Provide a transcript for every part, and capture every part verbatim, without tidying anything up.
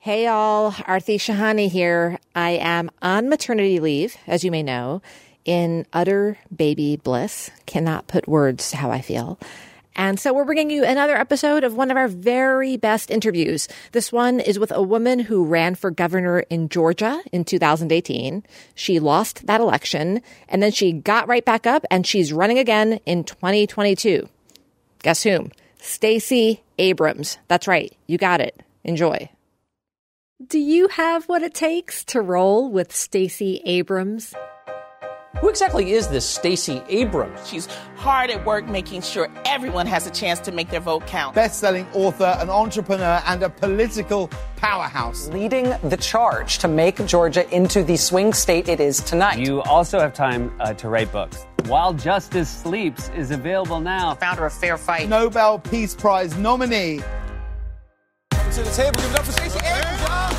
Hey all, Aarti Shahani here. I am on maternity leave, as you may know, in utter baby bliss. Cannot put words to how I feel. And so we're bringing you another episode of one of our very best interviews. This one is with a woman who ran for governor in Georgia in two thousand eighteen. She lost that election, and then she got right back up, and she's running again in twenty twenty-two. Guess whom? Stacey Abrams. That's right. You got it. Enjoy. Do you have what it takes to roll with Stacey Abrams? Who exactly is this Stacey Abrams? She's hard at work making sure everyone has a chance to make their vote count. Best-selling author, an entrepreneur, and a political powerhouse. Leading the charge to make Georgia into the swing state it is tonight. You also have time uh, to write books. While Justice Sleeps is available now. Founder of Fair Fight. Nobel Peace Prize nominee. To the table, give it up for Stacey Abrams, y'all.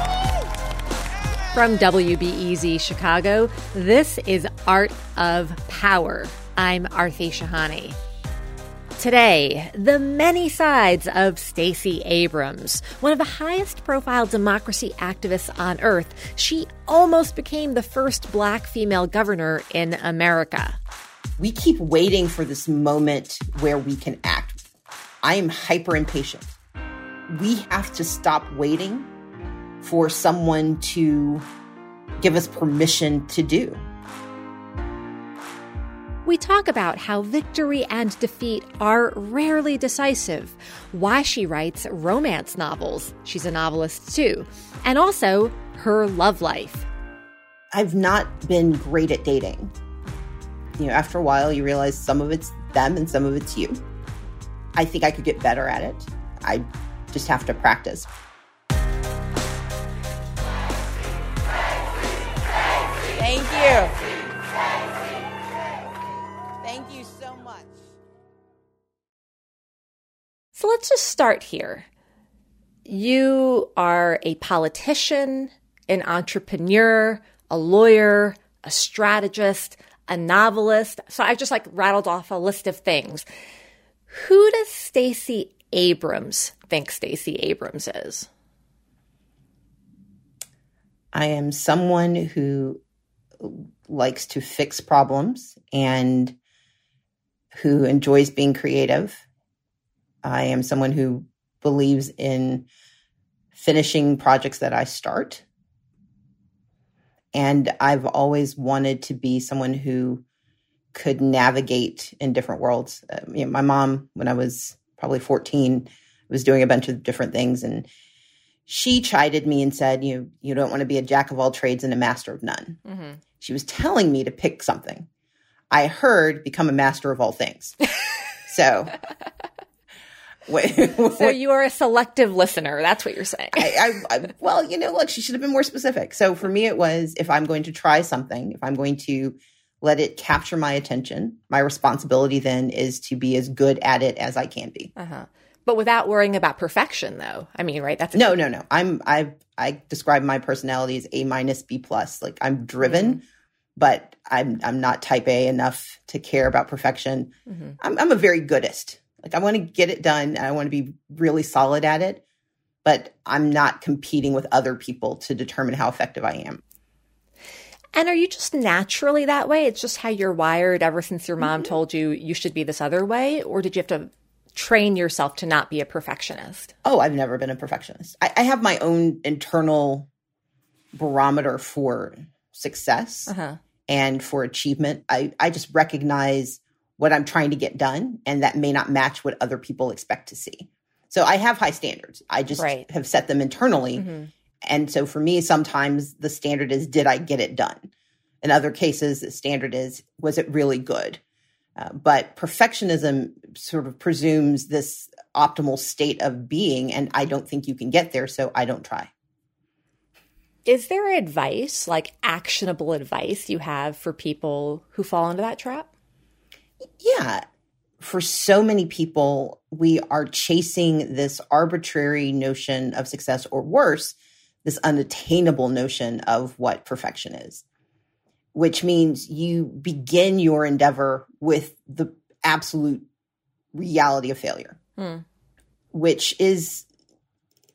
From W B E Z Chicago, this is Art of Power. I'm Aarti Shahani. Today, the many sides of Stacey Abrams. One of the highest profile democracy activists on earth, she almost became the first black female governor in America. We keep waiting for this moment where we can act. I am hyper impatient. We have to stop waiting for someone to give us permission to do. We talk about how victory and defeat are rarely decisive, why she writes romance novels, she's a novelist too, and also her love life. I've not been great at dating. You know, after a while, you realize some of it's them and some of it's you. I think I could get better at it. I just have to practice. Thank you. Thank you so much. So let's just start here. You are a politician, an entrepreneur, a lawyer, a strategist, a novelist. So I just like rattled off a list of things. Who does Stacey Abrams think Stacey Abrams is? I am someone who likes to fix problems and who enjoys being creative. I am someone who believes in finishing projects that I start. And I've always wanted to be someone who could navigate in different worlds. Uh, you know, my mom, when I was probably fourteen, was doing a bunch of different things. And she chided me and said, you know, you don't want to be a jack of all trades and a master of none. Mm-hmm. She was telling me to pick something. I heard become a master of all things. So, so you are a selective listener. That's what you're saying. I, I, I, well, you know, look, she should have been more specific. So for me, it was, if I'm going to try something, if I'm going to let it capture my attention, my responsibility then is to be as good at it as I can be. Uh-huh. But without worrying about perfection, though. I mean, right? That's a no, no, no. I'm I I describe my personality as A minus B plus. Like I'm driven, mm-hmm. but I'm I'm not type A enough to care about perfection. Mm-hmm. I'm I'm a very goodist. Like I want to get it done. And I want to be really solid at it, but I'm not competing with other people to determine how effective I am. And are you just naturally that way? It's just how you're wired ever since your mom mm-hmm. told you you should be this other way, or did you have to train yourself to not be a perfectionist? Oh, I've never been a perfectionist. I, I have my own internal barometer for success uh-huh. and for achievement. I, I just recognize what I'm trying to get done, and that may not match what other people expect to see. So I have high standards. I just right. have set them internally. Mm-hmm. And so for me, sometimes the standard is, did I get it done? In other cases, the standard is, was it really good? Uh, but perfectionism sort of presumes this optimal state of being, and I don't think you can get there, so I don't try. Is there advice, like actionable advice you have for people who fall into that trap? Yeah. For so many people, we are chasing this arbitrary notion of success, or worse, this unattainable notion of what perfection is. Which means you begin your endeavor with the absolute reality of failure, hmm. which is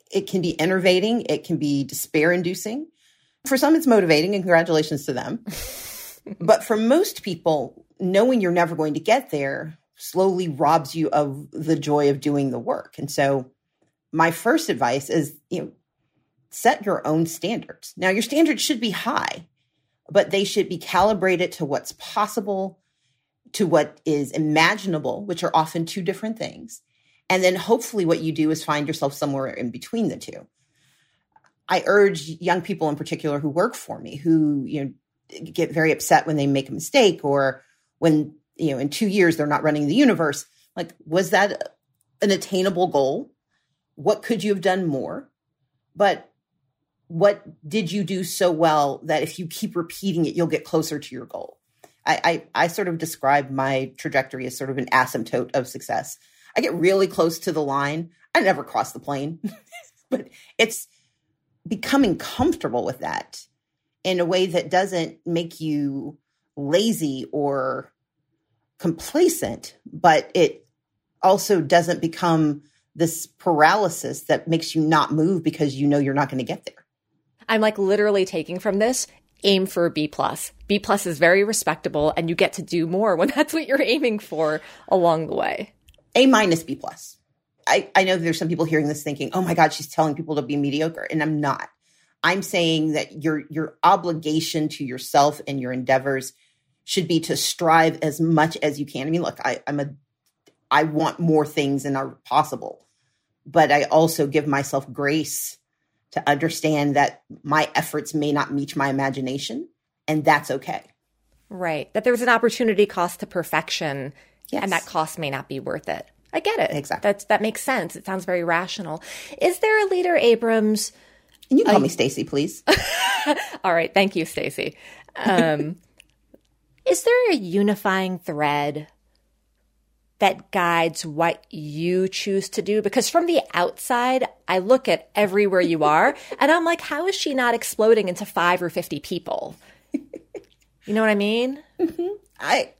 it can be enervating. It can be despair-inducing. For some, it's motivating, and congratulations to them. But for most people, knowing you're never going to get there slowly robs you of the joy of doing the work. And so my first advice is, you know, set your own standards. Now, your standards should be high, but they should be calibrated to what's possible, to what is imaginable, which are often two different things. And then hopefully what you do is find yourself somewhere in between the two. I urge young people in particular who work for me, who, you know, get very upset when they make a mistake, or when, you know, in two years they're not running the universe. Like, was that an attainable goal? What could you have done more? But what did you do so well that if you keep repeating it, you'll get closer to your goal? I, I, I sort of describe my trajectory as sort of an asymptote of success. I get really close to the line. I never cross the plane, but it's becoming comfortable with that in a way that doesn't make you lazy or complacent, but it also doesn't become this paralysis that makes you not move because you know you're not going to get there. I'm like literally taking from this, aim for a B plus. B plus is very respectable, and you get to do more when that's what you're aiming for along the way. A minus B plus. I, I know there's some people hearing this thinking, oh my God, she's telling people to be mediocre. And I'm not. I'm saying that your your obligation to yourself and your endeavors should be to strive as much as you can. I mean, look, I, I'm a, I want more things than are possible, but I also give myself grace to understand that my efforts may not meet my imagination, and that's okay. Right. That there's an opportunity cost to perfection, yes, and that cost may not be worth it. I get it. Exactly. That's, that makes sense. It sounds very rational. Is there a leader, Abrams? And you can call uh, me Stacey, please. All right. Thank you, Stacey. Um, is there a unifying thread that guides what you choose to do? Because from the outside, I look at everywhere you are, and I'm like, how is she not exploding into five or fifty people? You know what I mean? Mm-hmm. I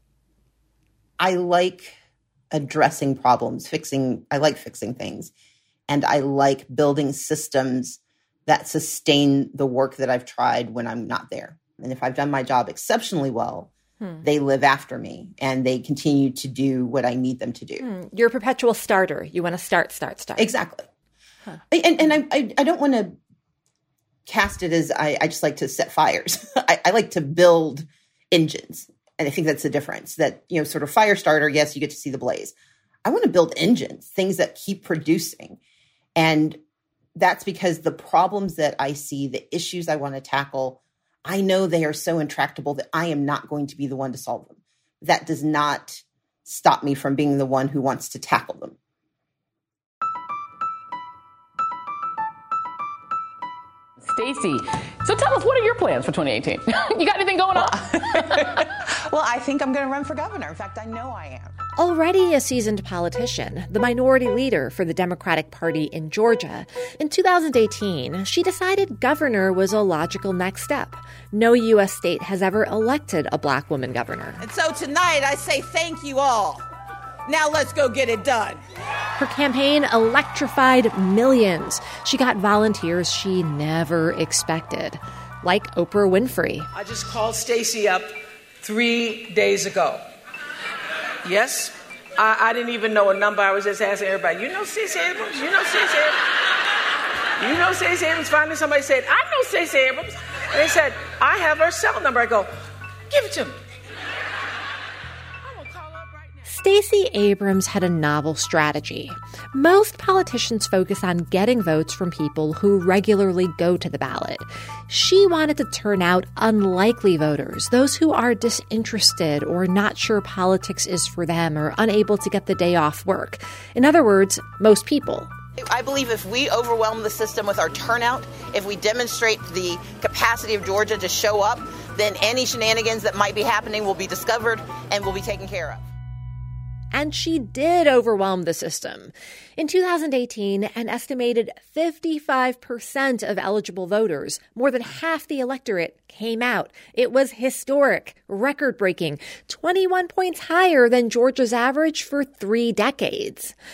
I like addressing problems, fixing, I like fixing things. And I like building systems that sustain the work that I've tried when I'm not there. And if I've done my job exceptionally well, hmm. they live after me and they continue to do what I need them to do. Hmm. You're a perpetual starter. You want to start, start, start. Exactly. Huh. And, and I, I, I don't want to cast it as I, I just like to set fires. I, I like to build engines. And I think that's the difference, that, you know, sort of fire starter, yes, you get to see the blaze. I want to build engines, things that keep producing. And that's because the problems that I see, the issues I want to tackle, I know they are so intractable that I am not going to be the one to solve them. That does not stop me from being the one who wants to tackle them. Stacey, so tell us, what are your plans for twenty eighteen? You got anything going on? Well, I think I'm going to run for governor. In fact, I know I am. Already a seasoned politician, the minority leader for the Democratic Party in Georgia, in two thousand eighteen, she decided governor was a logical next step. No U S state has ever elected a black woman governor. And so tonight I say thank you all. Now let's go get it done. Her campaign electrified millions. She got volunteers she never expected, like Oprah Winfrey. I just called Stacey up three days ago. Yes, I, I didn't even know a number. I was just asking everybody, you know Stacey Abrams? You know Stacey Abrams? You know Stacey Abrams? Finally somebody said, I know Stacey Abrams. And they said, I have her cell number. I go, give it to me. Stacey Abrams had a novel strategy. Most politicians focus on getting votes from people who regularly go to the ballot. She wanted to turn out unlikely voters, those who are disinterested or not sure politics is for them or unable to get the day off work. In other words, most people. I believe if we overwhelm the system with our turnout, if we demonstrate the capacity of Georgia to show up, then any shenanigans that might be happening will be discovered and will be taken care of. And she did overwhelm the system. In two thousand eighteen, an estimated fifty-five percent of eligible voters, more than half the electorate, came out. It was historic, record-breaking, twenty-one points higher than Georgia's average for three decades.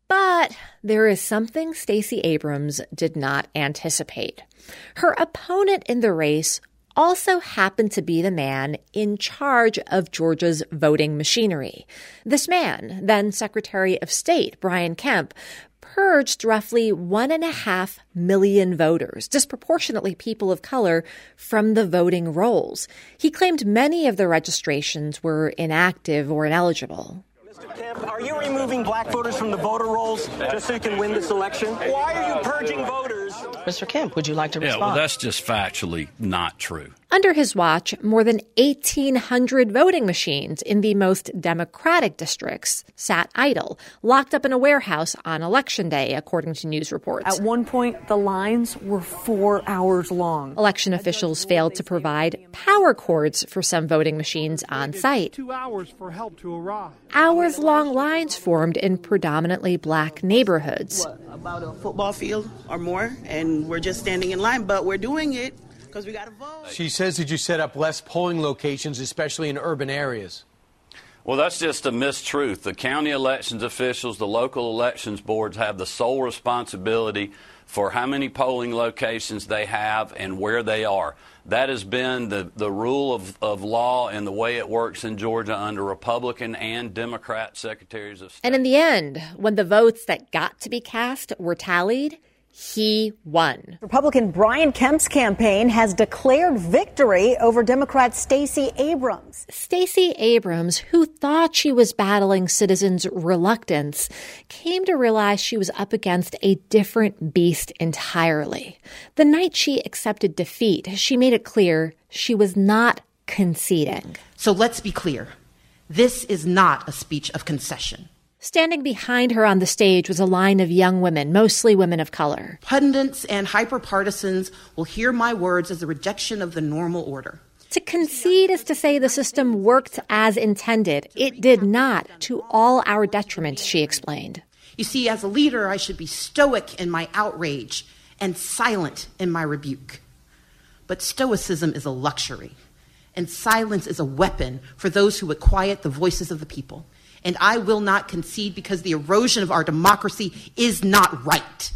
But there is something Stacey Abrams did not anticipate. Her opponent in the race also happened to be the man in charge of Georgia's voting machinery. This man, then Secretary of State Brian Kemp, purged roughly one and a half million voters, disproportionately people of color, from the voting rolls. He claimed many of the registrations were inactive or ineligible. Mister Kemp, are you removing black voters from the voter rolls just so you can win this election? Why are you purging voters? Mister Kemp, would you like to respond? Yeah, well, that's just factually not true. Under his watch, more than eighteen hundred voting machines in the most Democratic districts sat idle, locked up in a warehouse on Election Day, according to news reports. At one point, the lines were four hours long. Election officials failed to provide power cords for some voting machines on site. Two hours for help to arrive. Hours-long lines formed in predominantly black neighborhoods. What, about a football field or more, and we're just standing in line, but we're doing it because we got to vote. She says that you set up less polling locations, especially in urban areas. Well, that's just a mistruth. The county elections officials, the local elections boards have the sole responsibility for how many polling locations they have and where they are. That has been the, the rule of, of law and the way it works in Georgia under Republican and Democrat secretaries of state. And in the end, when the votes that got to be cast were tallied, he won. Republican Brian Kemp's campaign has declared victory over Democrat Stacey Abrams. Stacey Abrams, who thought she was battling citizens' reluctance, came to realize she was up against a different beast entirely. The night she accepted defeat, she made it clear she was not conceding. So let's be clear. This is not a speech of concession. Standing behind her on the stage was a line of young women, mostly women of color. Pundits and hyper-partisans will hear my words as a rejection of the normal order. To concede is to say the system worked as intended. It did not, to all our detriment, she explained. You see, as a leader, I should be stoic in my outrage and silent in my rebuke. But stoicism is a luxury, and silence is a weapon for those who would quiet the voices of the people. And I will not concede because the erosion of our democracy is not right.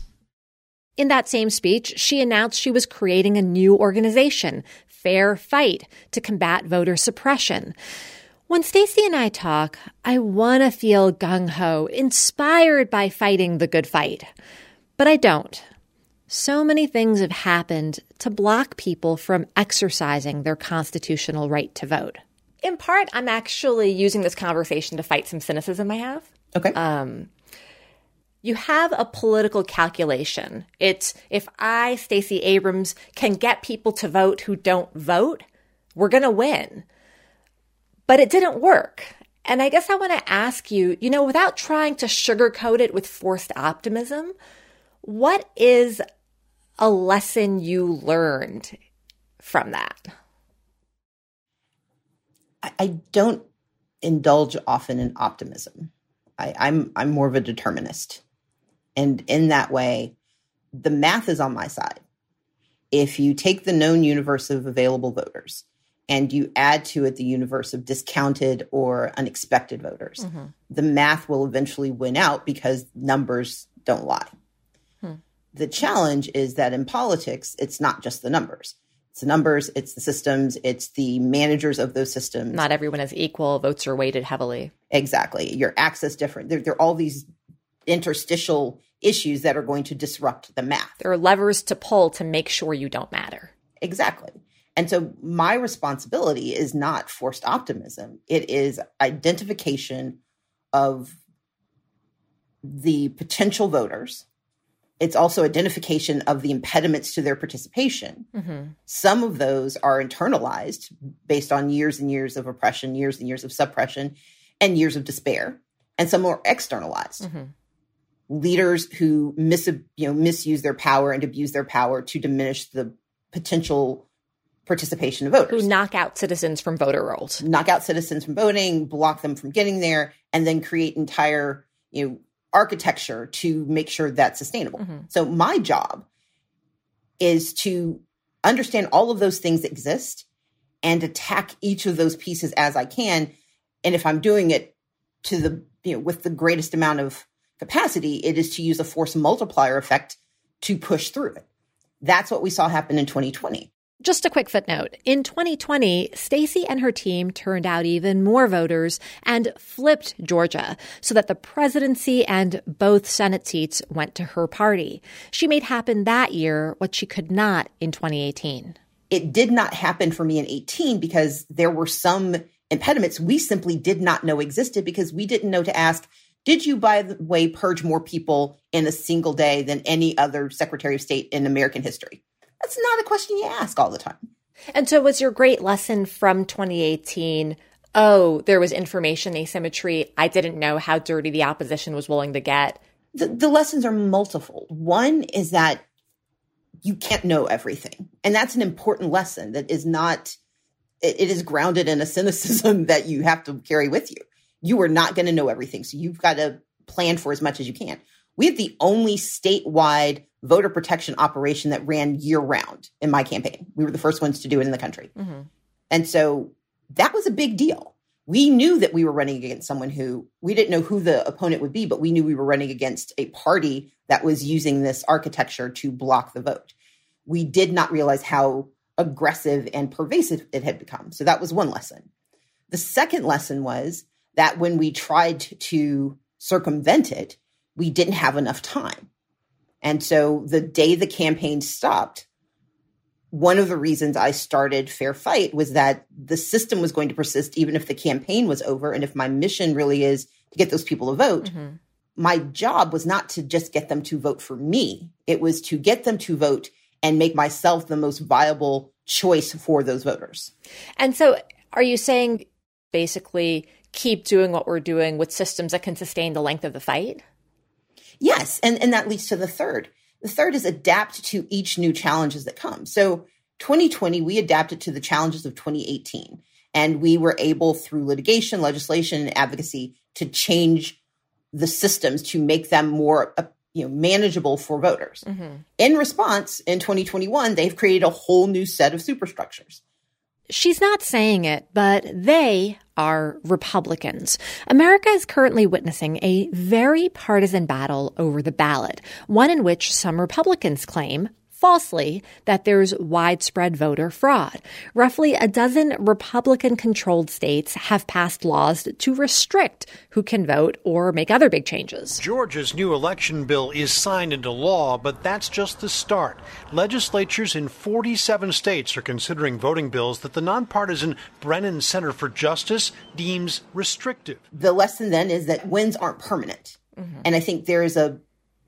In that same speech, she announced she was creating a new organization, Fair Fight, to combat voter suppression. When Stacey and I talk, I want to feel gung-ho, inspired by fighting the good fight. But I don't. So many things have happened to block people from exercising their constitutional right to vote. In part, I'm actually using this conversation to fight some cynicism I have. Okay. Um, you have a political calculation. It's if I, Stacey Abrams, can get people to vote who don't vote, we're going to win. But it didn't work. And I guess I want to ask you, you know, without trying to sugarcoat it with forced optimism, what is a lesson you learned from that? I don't indulge often in optimism. I, I'm I'm more of a determinist. And in that way, the math is on my side. If you take the known universe of available voters and you add to it the universe of discounted or unexpected voters, mm-hmm. the math will eventually win out because numbers don't lie. Hmm. The challenge is that in politics, it's not just the numbers. It's the numbers, it's the systems, it's the managers of those systems. Not everyone is equal. Votes are weighted heavily. Exactly. Your access different. There, there are all these interstitial issues that are going to disrupt the math. There are levers to pull to make sure you don't matter. Exactly. And so my responsibility is not forced optimism. It is identification of the potential voters. It's also identification of the impediments to their participation. Mm-hmm. Some of those are internalized based on years and years of oppression, years and years of suppression, and years of despair. And some are externalized. Mm-hmm. Leaders who mis- you know, misuse their power and abuse their power to diminish the potential participation of voters. Who knock out citizens from voter rolls. Knock out citizens from voting, block them from getting there, and then create entire, you know, architecture to make sure that's sustainable. Mm-hmm. So my job is to understand all of those things that exist and attack each of those pieces as I can. And if I'm doing it to the, you know, with the greatest amount of capacity. It is to use a force multiplier effect to push through it. That's what we saw happen in twenty twenty. Just a quick footnote. In twenty twenty, Stacey and her team turned out even more voters and flipped Georgia so that the presidency and both Senate seats went to her party. She made happen that year what she could not in twenty eighteen. It did not happen for me in eighteen because there were some impediments we simply did not know existed because we didn't know to ask, did you, by the way, purge more people in a single day than any other Secretary of State in American history? That's not a question you ask all the time. And so was your great lesson from twenty eighteen, oh, there was information asymmetry. I didn't know how dirty the opposition was willing to get. The, the lessons are multiple. One is that you can't know everything. And that's an important lesson that is not, it, it is grounded in a cynicism that you have to carry with you. You are not going to know everything. So you've got to plan for as much as you can. We have the only statewide voter protection operation that ran year round in my campaign. We were the first ones to do it in the country. Mm-hmm. And so that was a big deal. We knew that we were running against someone who, we didn't know who the opponent would be, but we knew we were running against a party that was using this architecture to block the vote. We did not realize how aggressive and pervasive it had become. So that was one lesson. The second lesson was that when we tried to circumvent it, we didn't have enough time. And so the day the campaign stopped, one of the reasons I started Fair Fight was that the system was going to persist even if the campaign was over. And if my mission really is to get those people to vote, mm-hmm. my job was not to just get them to vote for me. It was to get them to vote and make myself the most viable choice for those voters. And so are you saying basically keep doing what we're doing with systems that can sustain the length of the fight? Yes. And, and that leads to the third. The third is adapt to each new challenges that come. So twenty twenty, we adapted to the challenges of twenty eighteen. And we were able, through litigation, legislation, and advocacy, to change the systems to make them more uh, you know, manageable for voters. Mm-hmm. In response, in twenty twenty-one, they've created a whole new set of superstructures. She's not saying it, but they are Republicans. America is currently witnessing a very partisan battle over the ballot, one in which some Republicans claim, falsely, that there's widespread voter fraud. Roughly a dozen Republican-controlled states have passed laws to restrict who can vote or make other big changes. Georgia's new election bill is signed into law, but that's just the start. Legislatures in forty-seven states are considering voting bills that the nonpartisan Brennan Center for Justice deems restrictive. The lesson then is that wins aren't permanent. Mm-hmm. And I think there is a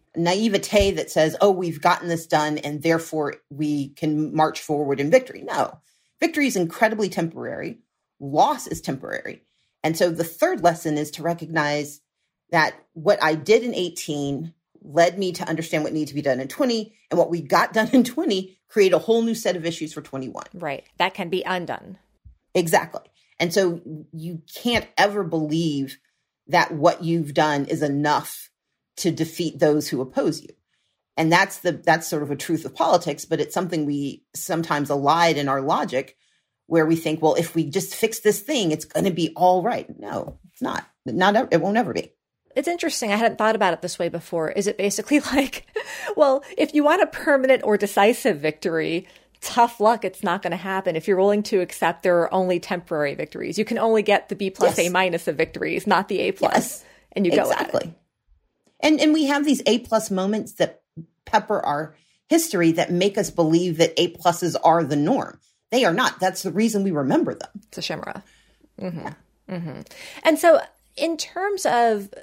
naivete that says, oh, we've gotten this done and therefore we can march forward in victory. No, victory is incredibly temporary. Loss is temporary. And so the third lesson is to recognize that what I did in eighteen led me to understand what needed to be done in twenty, and what we got done in twenty create a whole new set of issues for twenty-one. Right. That can be undone. Exactly. And so you can't ever believe that what you've done is enough to defeat those who oppose you. And that's the that's sort of a truth of politics, but it's something we sometimes elide in our logic where we think, well, if we just fix this thing, it's going to be all right. No, it's not. Not it won't ever be. It's interesting. I hadn't thought about it this way before. Is it basically like, well, if you want a permanent or decisive victory, tough luck, it's not going to happen. If you're willing to accept there are only temporary victories, you can only get the B plus yes. A minus of victories, not the A plus. Yes. And you go exactly. at it. And and we have these A plus moments that pepper our history that make us believe that A pluses are the norm. They are not. That's the reason we remember them. It's a chimera. Mm-hmm. Yeah. Mm-hmm. And so in terms of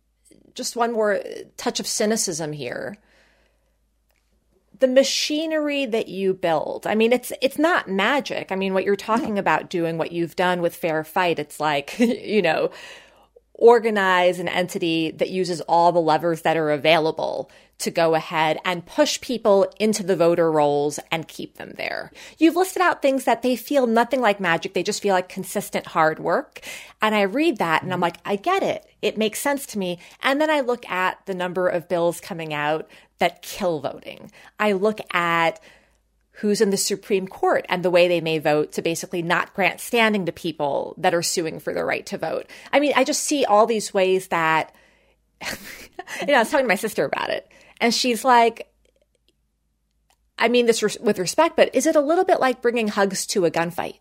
just one more touch of cynicism here, the machinery that you build, I mean, it's it's not magic. I mean, what you're talking no. about doing, what you've done with Fair Fight, it's like, you know, organize an entity that uses all the levers that are available to go ahead and push people into the voter rolls and keep them there. You've listed out things that they feel nothing like magic. They just feel like consistent hard work. And I read that and I'm like, I get it. It makes sense to me. And then I look at the number of bills coming out that kill voting. I look at who's in the Supreme Court and the way they may vote to basically not grant standing to people that are suing for the right to vote. I mean, I just see all these ways that you know, I was talking to my sister about it, and she's like, I mean this res- with respect, but is it a little bit like bringing hugs to a gunfight?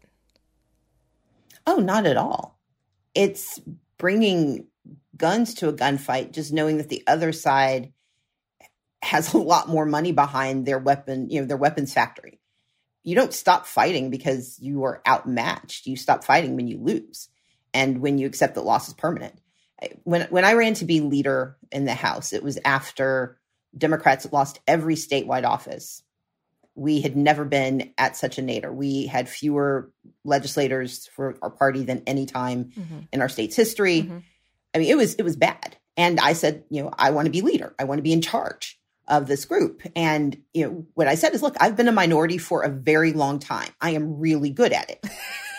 Oh, not at all. It's bringing guns to a gunfight, just knowing that the other side has a lot more money behind their weapon, you know, their weapons factory. You don't stop fighting because you are outmatched. You stop fighting when you lose and when you accept that loss is permanent. When when I ran to be leader in the House, it was after Democrats lost every statewide office. We had never been at such a nadir. We had fewer legislators for our party than any time mm-hmm. in our state's history. Mm-hmm. I mean, it was it was bad. And I said, you know, I want to be leader. I want to be in charge of this group. And, you know, what I said is, look, I've been a minority for a very long time. I am really good at it.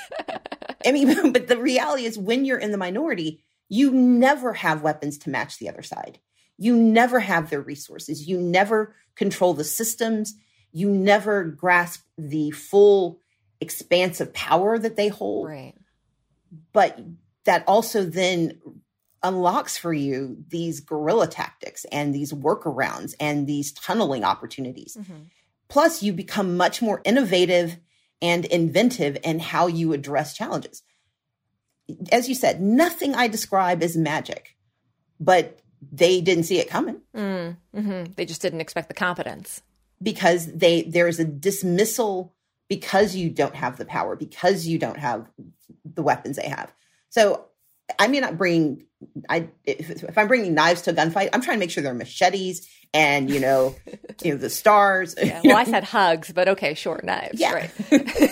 I mean, but the reality is when you're in the minority, you never have weapons to match the other side. You never have their resources. You never control the systems. You never grasp the full expanse of power that they hold. Right. But that also then unlocks for you these guerrilla tactics and these workarounds and these tunneling opportunities. Mm-hmm. Plus, you become much more innovative and inventive in how you address challenges. As you said, nothing I describe is magic, but they didn't see it coming. Mm, mm-hmm. They just didn't expect the competence. Because they there's a dismissal because you don't have the power, because you don't have the weapons they have. So I may not bring, I if, if I'm bringing knives to a gunfight, I'm trying to make sure they're machetes and, you know, you know the stars. Yeah, well, I said hugs, but okay, short knives. Yeah. Right.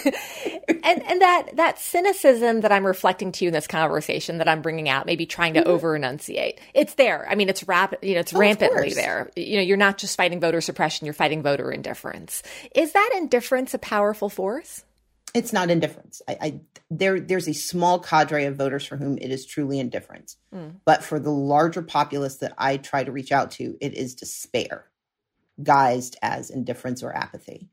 and and that that cynicism that I'm reflecting to you in this conversation that I'm bringing out, maybe trying to mm-hmm. over enunciate, it's there. I mean, it's rapid. You know, it's oh, rampantly there. You know, you're not just fighting voter suppression; you're fighting voter indifference. Is that indifference a powerful force? It's not indifference. I, I there there's a small cadre of voters for whom it is truly indifference. Mm. But for the larger populace that I try to reach out to, it is despair, guised as indifference or apathy.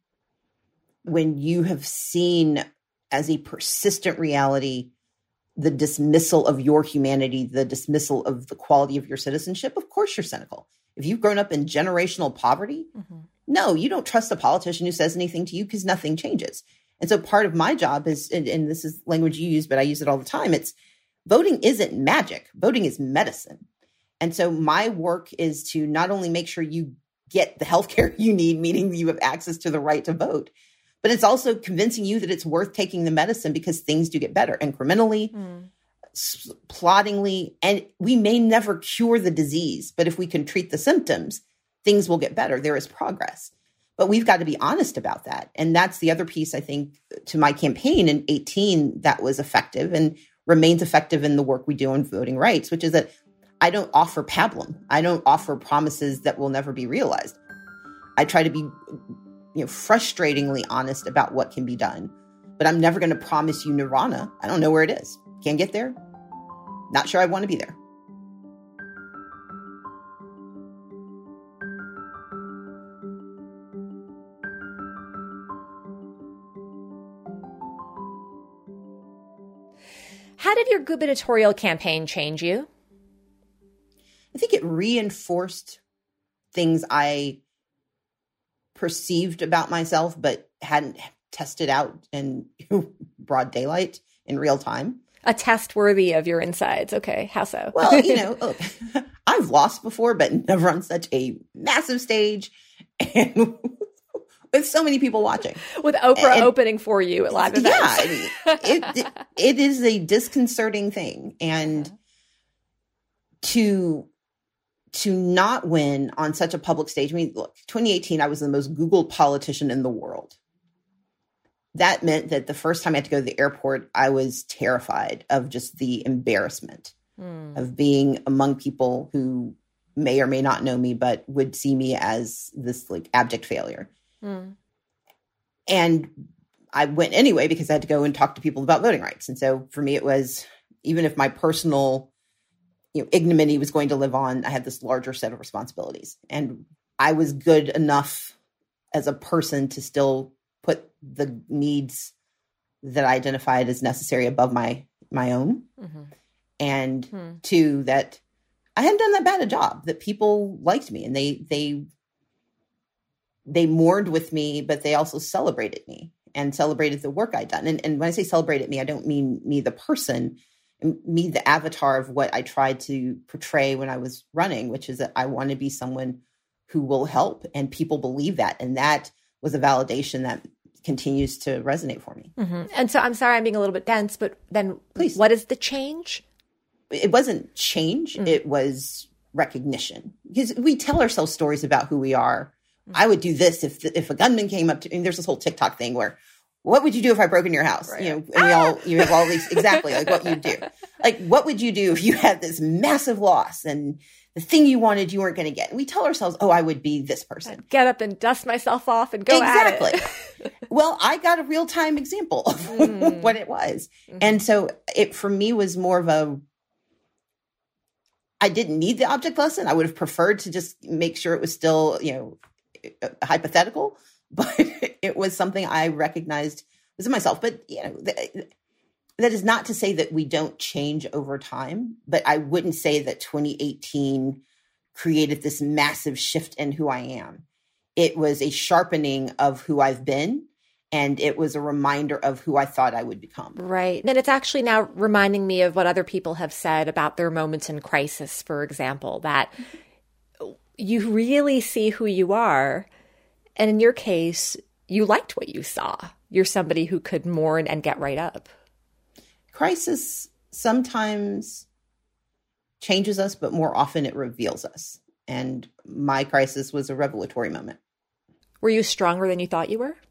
When you have seen as a persistent reality the dismissal of your humanity, the dismissal of the quality of your citizenship, of course you're cynical. If you've grown up in generational poverty, mm-hmm. no, you don't trust a politician who says anything to you because nothing changes. And so part of my job is, and, and this is language you use, but I use it all the time. It's voting isn't magic. Voting is medicine. And so my work is to not only make sure you get the healthcare you need, meaning you have access to the right to vote, but it's also convincing you that it's worth taking the medicine because things do get better incrementally, mm. s- ploddingly, and we may never cure the disease, but if we can treat the symptoms, things will get better. There is progress. But we've got to be honest about that. And that's the other piece, I think, to my campaign in eighteen that was effective and remains effective in the work we do on voting rights, which is that I don't offer pablum. I don't offer promises that will never be realized. I try to be, you know, frustratingly honest about what can be done. But I'm never going to promise you nirvana. I don't know where it is. Can't get there. Not sure I want to be there. How did your gubernatorial campaign change you? I think it reinforced things I perceived about myself, but hadn't tested out in broad daylight in real time. A test worthy of your insides. Okay. How so? Well, you know, look, I've lost before, but never on such a massive stage and with so many people watching. With Oprah and, opening for you at live events. Yeah. I mean, it, it, it is a disconcerting thing. And to, to not win on such a public stage. I mean, look, twenty eighteen, I was the most Googled politician in the world. That meant that the first time I had to go to the airport, I was terrified of just the embarrassment mm. of being among people who may or may not know me, but would see me as this like abject failure. Mm. And I went anyway because I had to go and talk to people about voting rights. And so for me, it was, even if my personal, you know, ignominy was going to live on, I had this larger set of responsibilities. And I was good enough as a person to still put the needs that I identified as necessary above my, my own. Mm-hmm. And mm. two, that I hadn't done that bad a job, that people liked me and they, they, they mourned with me, but they also celebrated me and celebrated the work I'd done. And, and when I say celebrated me, I don't mean me, the person, me, the avatar of what I tried to portray when I was running, which is that I want to be someone who will help, and people believe that. And that was a validation that continues to resonate for me. Mm-hmm. And so I'm sorry, I'm being a little bit dense, but then Please. What is the change? It wasn't change. Mm. It was recognition, because we tell ourselves stories about who we are. Mm. I would do this if, if a gunman came up to me. There's this whole TikTok thing where, what would you do if I broke in your house? Right. You know, and we ah! all, you have all these, exactly like what you do. Like, what would you do if you had this massive loss and the thing you wanted, you weren't going to get? And we tell ourselves, oh, I would be this person. I'd get up and dust myself off and go exactly. at it. Well, I got a real time example of mm. what it was. Mm-hmm. And so it, for me, was more of a, I didn't need the object lesson. I would have preferred to just make sure it was still, you know, hypothetical, but it was something I recognized was in myself. But, you know, th- that is not to say that we don't change over time, but I wouldn't say that twenty eighteen created this massive shift in who I am. It was a sharpening of who I've been, and it was a reminder of who I thought I would become. Right. And it's actually now reminding me of what other people have said about their moments in crisis, for example, that you really see who you are. And in your case, you liked what you saw. You're somebody who could mourn and get right up. Crisis sometimes changes us, but more often it reveals us. And my crisis was a revelatory moment. Were you stronger than you thought you were?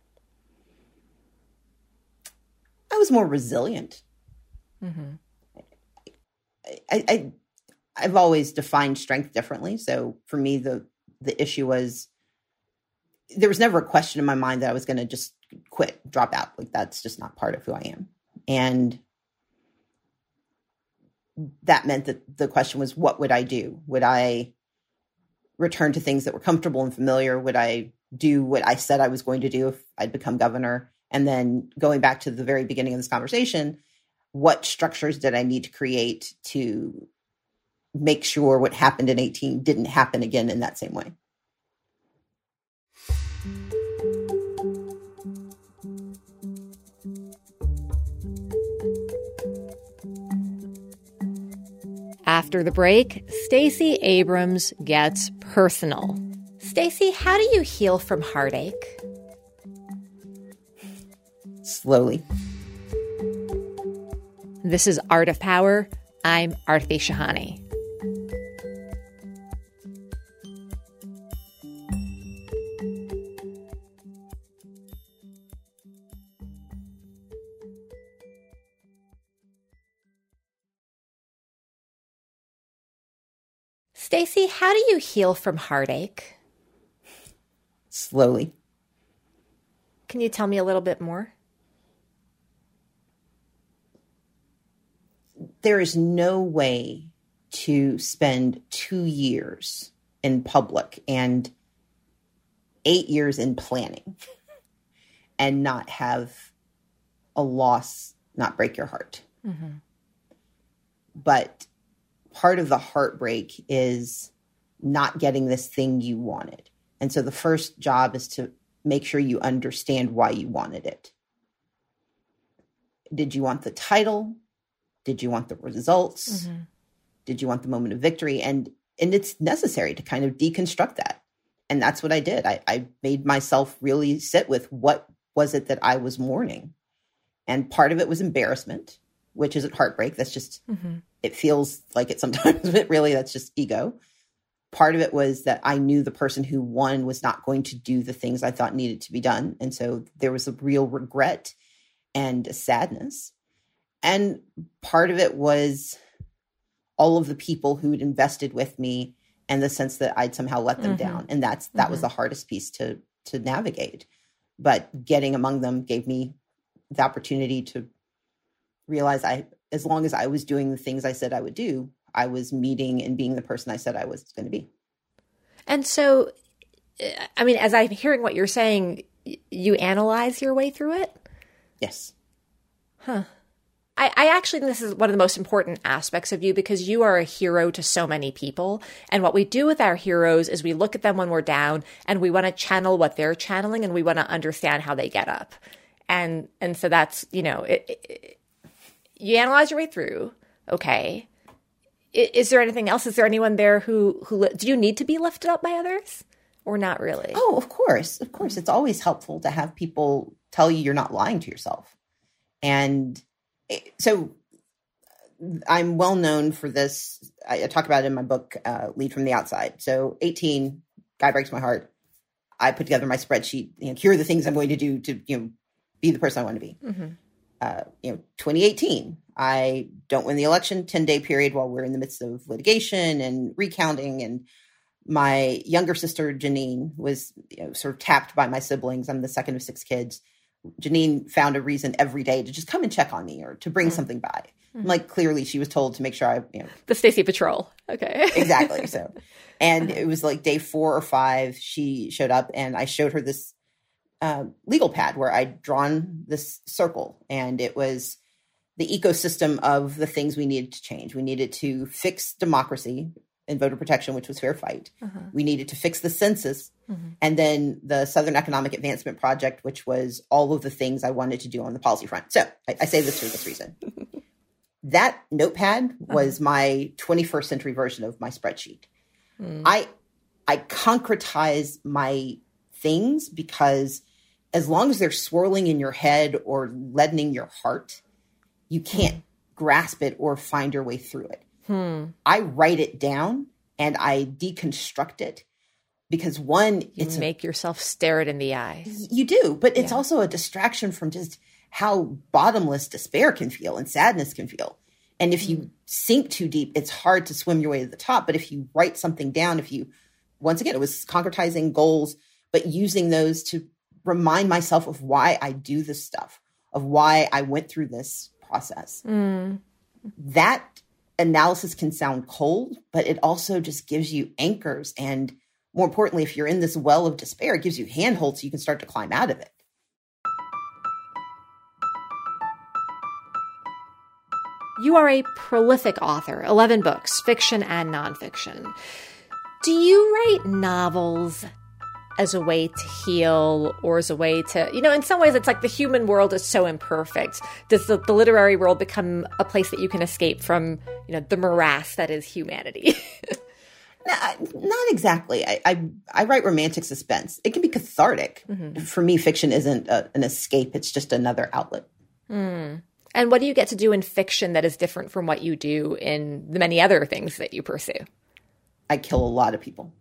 I was more resilient. Mm-hmm. I, I, I've always defined strength differently. So for me, the the issue was there was never a question in my mind that I was going to just quit, drop out. Like, that's just not part of who I am. And that meant that the question was, what would I do? Would I return to things that were comfortable and familiar? Would I do what I said I was going to do if I'd become governor? And then going back to the very beginning of this conversation, what structures did I need to create to make sure what happened in eighteen didn't happen again in that same way? After the break, Stacey Abrams gets personal. Stacey, how do you heal from heartache? Slowly. This is Art of Power. I'm Aarti Shahani. Stacey, how do you heal from heartache? Slowly. Can you tell me a little bit more? There is no way to spend two years in public and eight years in planning and not have a loss not break your heart. Mm-hmm. But part of the heartbreak is not getting this thing you wanted. And so the first job is to make sure you understand why you wanted it. Did you want the title? Did you want the results? Mm-hmm. Did you want the moment of victory? And and it's necessary to kind of deconstruct that. And that's what I did. I, I made myself really sit with what was it that I was mourning. And part of it was embarrassment, which isn't heartbreak. That's just, mm-hmm. It feels like it sometimes, but really that's just ego. Part of it was that I knew the person who won was not going to do the things I thought needed to be done. And so there was a real regret and a sadness. And part of it was all of the people who'd invested with me and the sense that I'd somehow let them mm-hmm. down. And that's that mm-hmm. was the hardest piece to to navigate. But getting among them gave me the opportunity to realize I, as long as I was doing the things I said I would do, I was meeting and being the person I said I was going to be. And so, I mean, as I'm hearing what you're saying, you analyze your way through it? Yes. Huh. I, I actually think this is one of the most important aspects of you because you are a hero to so many people. And what we do with our heroes is we look at them when we're down and we want to channel what they're channeling and we want to understand how they get up. And and so that's, you know, it, it, you analyze your way through. Okay. Is, is there anything else? Is there anyone there who, who, do you need to be lifted up by others or not really? Oh, of course. Of course. It's always helpful to have people tell you you're not lying to yourself. And so I'm well known for this. I, I talk about it in my book, uh, Lead from the Outside. So eighteen, guy breaks my heart. I put together my spreadsheet. You know, here are the things I'm going to do to, you know, be the person I want to be. Mm-hmm. Uh, you know, twenty eighteen, I don't win the election, ten day period while we're in the midst of litigation and recounting. And my younger sister, Janine, was, you know, sort of tapped by my siblings. I'm the second of six kids. Janine found a reason every day to just come and check on me or to bring mm. something by. Mm. Like, clearly she was told to make sure I, you know. The Stacey Patrol. Okay. Exactly. So, and it was like day four or five, she showed up and I showed her this uh, legal pad where I'd drawn this circle, and it was the ecosystem of the things we needed to change. We needed to fix democracy and voter protection, which was fair fight. Uh-huh. We needed to fix the census. Mm-hmm. And then the Southern Economic Advancement Project, which was all of the things I wanted to do on the policy front. So I, I say this for this reason. That notepad was uh-huh. my twenty-first century version of my spreadsheet. Mm. I I concretize my things because as long as they're swirling in your head or leadening your heart, you can't mm. grasp it or find your way through it. Hmm. I write it down and I deconstruct it because one, you it's make a, yourself stare it in the eye. You do, but it's yeah. also a distraction from just how bottomless despair can feel and sadness can feel. And if you sink too deep, it's hard to swim your way to the top. But if you write something down, if you, once again, it was concretizing goals, but using those to remind myself of why I do this stuff, of why I went through this process. Mm. That analysis can sound cold, but it also just gives you anchors. And more importantly, if you're in this well of despair, it gives you handholds so you can start to climb out of it. You are a prolific author, eleven books, fiction and nonfiction. Do you write novels as a way to heal or as a way to, you know, in some ways it's like the human world is so imperfect. Does the, the literary world become a place that you can escape from, you know, the morass that is humanity? No, not exactly. I, I I write romantic suspense. It can be cathartic. Mm-hmm. For me, fiction isn't a, an escape. It's just another outlet. Mm. And what do you get to do in fiction that is different from what you do in the many other things that you pursue? I kill a lot of people.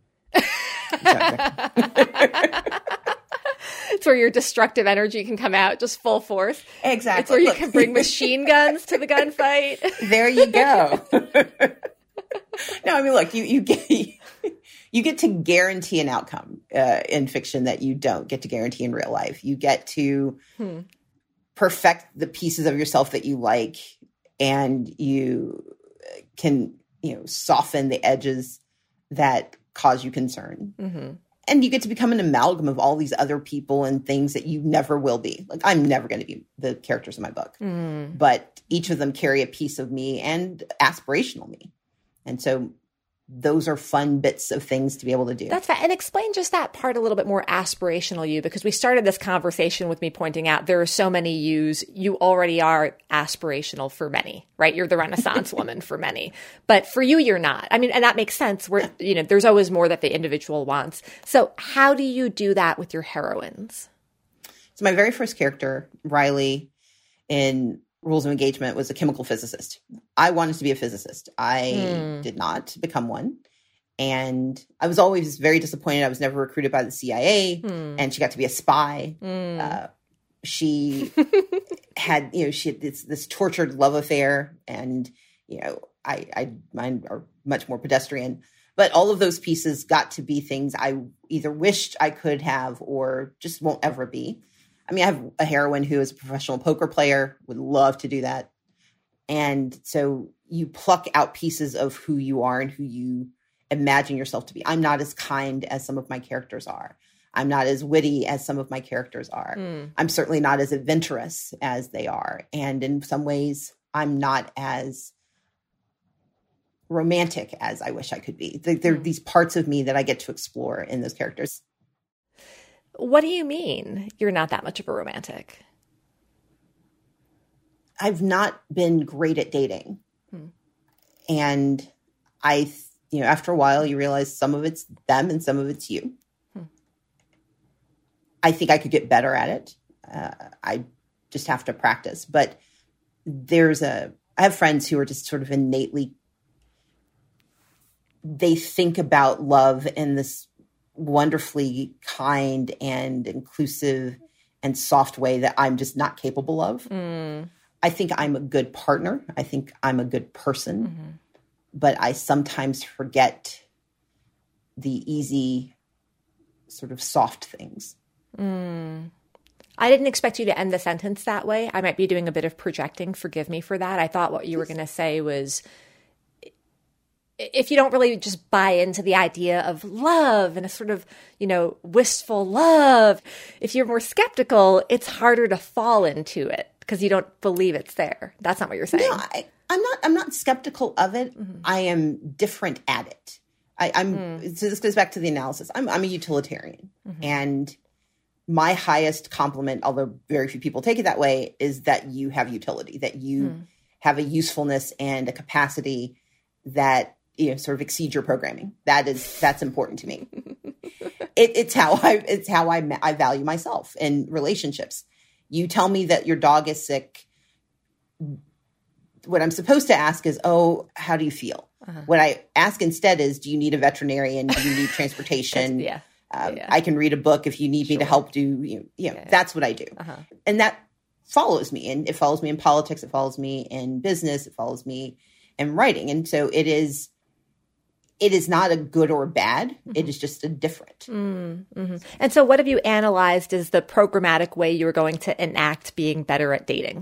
It's where your destructive energy can come out just full force. Exactly. It's where you can bring machine guns to the gunfight. There you go. No, I mean, look, you, you get you get to guarantee an outcome uh, in fiction that you don't get to guarantee in real life. You get to hmm. perfect the pieces of yourself that you like, and you can, you know, soften the edges that cause you concern. Mm-hmm. And you get to become an amalgam of all these other people and things that you never will be. Like, I'm never going to be the characters in my book. Mm. But each of them carry a piece of me and aspirational me. And so those are fun bits of things to be able to do. That's fine. And explain just that part a little bit more, aspirational you, because we started this conversation with me pointing out there are so many yous. You already are aspirational for many, right? You're the Renaissance woman for many. But for you, you're not. I mean, and that makes sense. Where, you know, there's always more that the individual wants. So how do you do that with your heroines? So my very first character, Riley, in Rules of Engagement, was a chemical physicist. I wanted to be a physicist. I mm. did not become one. And I was always very disappointed. I was never recruited by the C I A, mm. and she got to be a spy. Mm. Uh, she had, you know, she had this, this tortured love affair, and, you know, I, I, mine are much more pedestrian. But all of those pieces got to be things I either wished I could have or just won't ever be. I mean, I have a heroine who is a professional poker player, would love to do that. And so you pluck out pieces of who you are and who you imagine yourself to be. I'm not as kind as some of my characters are. I'm not as witty as some of my characters are. Mm. I'm certainly not as adventurous as they are. And in some ways, I'm not as romantic as I wish I could be. There are these parts of me that I get to explore in those characters. What do you mean you're not that much of a romantic? I've not been great at dating. Hmm. And I, you know, after a while, you realize some of it's them and some of it's you. Hmm. I think I could get better at it. Uh, I just have to practice. But there's a, I have friends who are just sort of innately, they think about love in this wonderfully kind and inclusive and soft way that I'm just not capable of. Mm. I think I'm a good partner. I think I'm a good person. Mm-hmm. But I sometimes forget the easy sort of soft things. Mm. I didn't expect you to end the sentence that way. I might be doing a bit of projecting. Forgive me for that. I thought what you were going to say was, if you don't really just buy into the idea of love and a sort of, you know, wistful love, if you're more skeptical, it's harder to fall into it because you don't believe it's there. That's not what you're saying. No, I, I'm not. I'm not skeptical of it. Mm-hmm. I am different at it. I, I'm. Mm. So this goes back to the analysis. I'm, I'm a utilitarian, mm-hmm. and my highest compliment, although very few people take it that way, is that you have utility, that you mm. have a usefulness and a capacity that, you know, sort of exceed your programming. That is, that's important to me. it, it's how I, it's how I, I value myself in relationships. You tell me that your dog is sick. What I'm supposed to ask is, oh, how do you feel? Uh-huh. What I ask instead is, do you need a veterinarian? Do you need transportation? yeah. Um, yeah. I can read a book if you need sure. me to help do, you know, you know yeah. that's what I do. Uh-huh. And that follows me. And it follows me in politics. It follows me in business. It follows me in writing. And so it is, It is not a good or bad. Mm-hmm. It is just a different. Mm-hmm. And so what have you analyzed as the programmatic way you're going to enact being better at dating?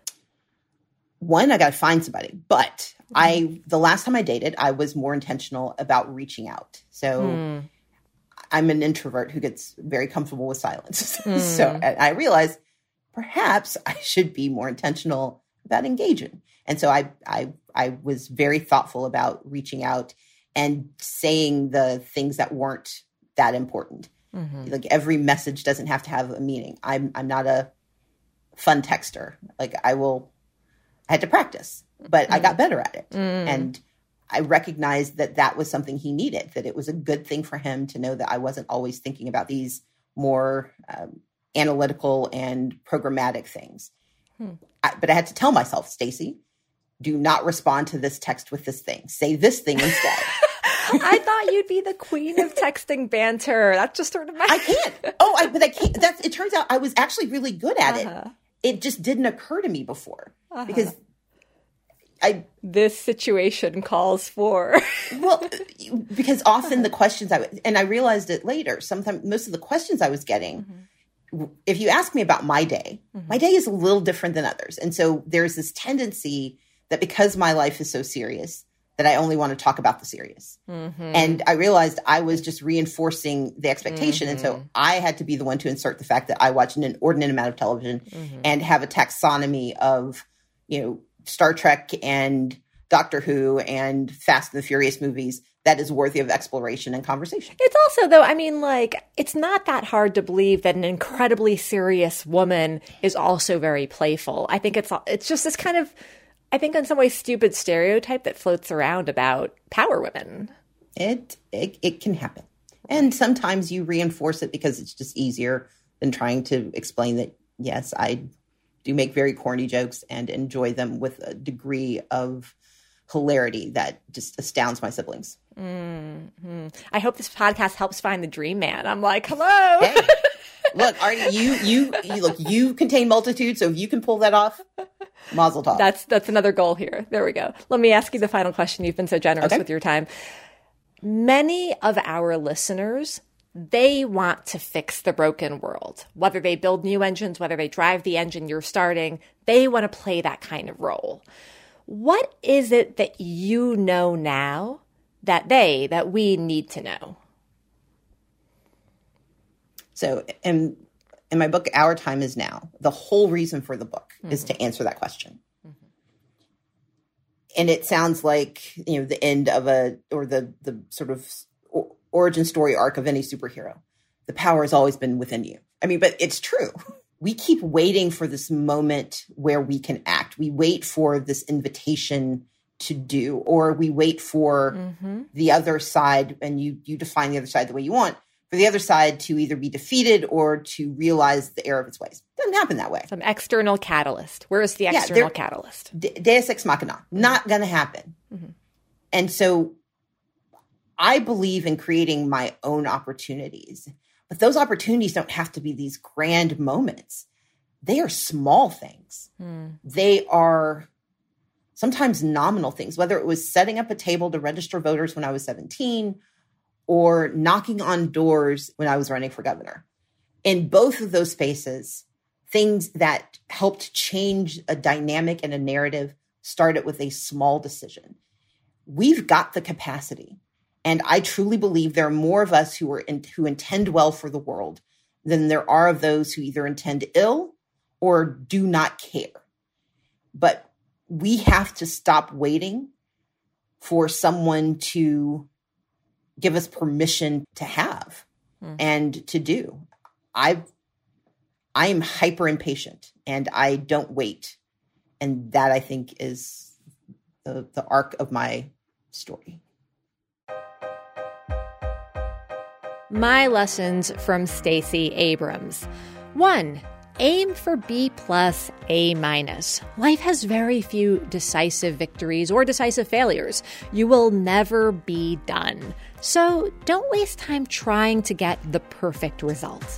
One, I got to find somebody. But mm-hmm. I, the last time I dated, I was more intentional about reaching out. So mm. I'm an introvert who gets very comfortable with silence. Mm. So I realized perhaps I should be more intentional about engaging. And so I, I, I was very thoughtful about reaching out and saying the things that weren't that important. Mm-hmm. Like every message doesn't have to have a meaning. I'm I'm not a fun texter. Like I will, I had to practice, but mm. I got better at it. Mm. And I recognized that that was something he needed, that it was a good thing for him to know that I wasn't always thinking about these more um, analytical and programmatic things. Hmm. I, but I had to tell myself, Stacey, do not respond to this text with this thing. Say this thing instead. I thought you'd be the queen of texting banter. That's just sort of my... I can't. Oh, I, but I can't. That's, it turns out I was actually really good at uh-huh. it. It just didn't occur to me before uh-huh. because I... This situation calls for... Well, because often the questions I... And I realized it later. Sometimes most of the questions I was getting... Mm-hmm. If you ask me about my day, mm-hmm. my day is a little different than others. And so there's this tendency that because my life is so serious, that I only want to talk about the serious. Mm-hmm. And I realized I was just reinforcing the expectation. Mm-hmm. And so I had to be the one to insert the fact that I watch an inordinate amount of television mm-hmm. and have a taxonomy of, you know, Star Trek and Doctor Who and Fast and the Furious movies that is worthy of exploration and conversation. It's also, though, I mean, like, it's not that hard to believe that an incredibly serious woman is also very playful. I think it's it's just this kind of, I think in some ways, stupid stereotype that floats around about power women. It, it it can happen. And sometimes you reinforce it because it's just easier than trying to explain that, yes, I do make very corny jokes and enjoy them with a degree of hilarity that just astounds my siblings. Mm-hmm. I hope this podcast helps find the dream man. I'm like, hello. Hey, look, Arnie, you, you, you look, you contain multitudes. So if you can pull that off, mazel tov. That's, that's another goal here. There we go. Let me ask you the final question. You've been so generous okay. with your time. Many of our listeners, they want to fix the broken world. Whether they build new engines, whether they drive the engine you're starting, they want to play that kind of role. What is it that you know now that they, that we need to know? So in, in my book, Our Time Is Now, the whole reason for the book mm-hmm. is to answer that question. Mm-hmm. and it sounds like, you know, the end of a, or the, the sort of origin story arc of any superhero. The power has always been within you. I mean, but it's true. We keep waiting for this moment where we can act. We wait for this invitation to do, or we wait for mm-hmm. the other side, and you you define the other side the way you want, for the other side to either be defeated or to realize the error of its ways. It doesn't happen that way. Some external catalyst. Where is the external yeah, catalyst? De- Deus ex machina. Mm-hmm. Not going to happen. Mm-hmm. And so I believe in creating my own opportunities. But those opportunities don't have to be these grand moments. They are small things. Mm. They are sometimes nominal things, whether it was setting up a table to register voters when I was seventeen or knocking on doors when I was running for governor. In both of those spaces, things that helped change a dynamic and a narrative started with a small decision. We've got the capacity. And I truly believe there are more of us who are in, who intend well for the world than there are of those who either intend ill or do not care. But we have to stop waiting for someone to give us permission to have mm. and to do. I I am hyper impatient and I don't wait. And that, I think, is the, the arc of my story. My lessons from Stacey Abrams. One, aim for B plus, A minus. Life has very few decisive victories or decisive failures. You will never be done. So don't waste time trying to get the perfect result.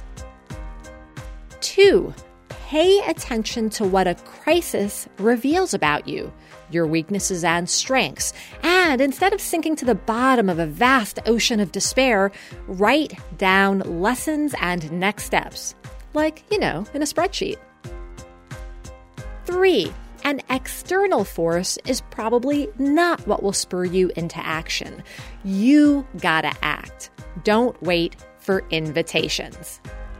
Two, pay attention to what a crisis reveals about you, your weaknesses and strengths. And instead of sinking to the bottom of a vast ocean of despair, write down lessons and next steps. Like, you know, in a spreadsheet. Three, an external force is probably not what will spur you into action. You gotta act. Don't wait for invitations.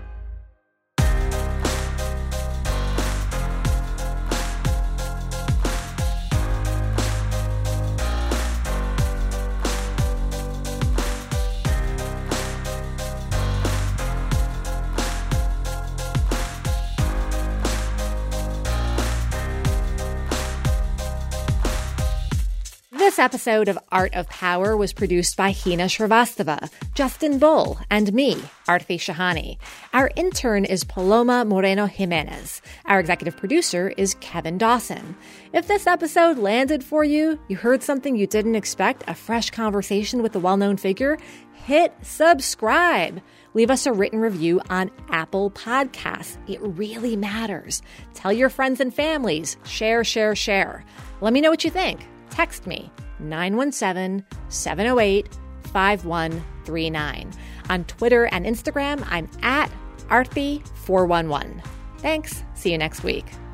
This episode of Art of Power was produced by Hina Shrivastava, Justin Bull, and me, Aarti Shahani. Our intern is Paloma Moreno Jimenez. Our executive producer is Kevin Dawson. If this episode landed for you, you heard something you didn't expect, a fresh conversation with a well-known figure, hit subscribe. Leave us a written review on Apple Podcasts. It really matters. Tell your friends and families. Share, share, share. Let me know what you think. Text me, nine one seven, seven oh eight, five one three nine. On Twitter and Instagram, I'm at Aarti four one one. Thanks. See you next week.